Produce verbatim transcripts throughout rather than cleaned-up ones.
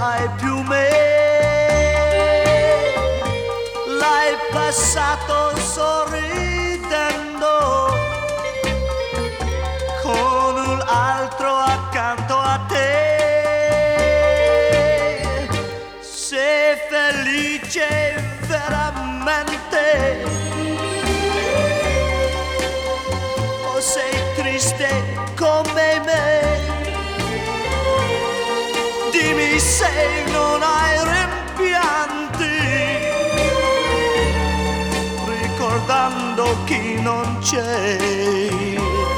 hai più me, l'hai passato sorridendo con un altro accanto a te. Sei felice veramente o sei triste come me? Dimmi se non hai rimpianti ricordando chi non c'è.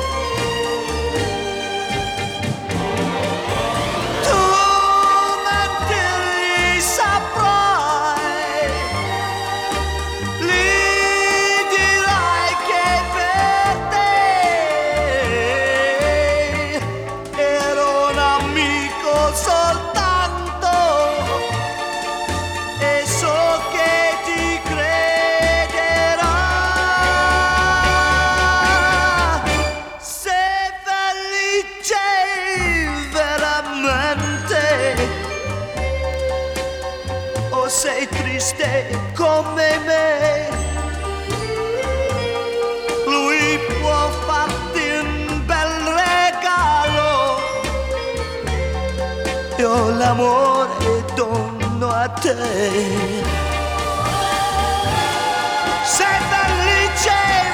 Soltanto e so che ti crederà. Sei felice veramente o sei triste come me? Lui può farti un bel regalo, io l'amore dono a te. Sei felice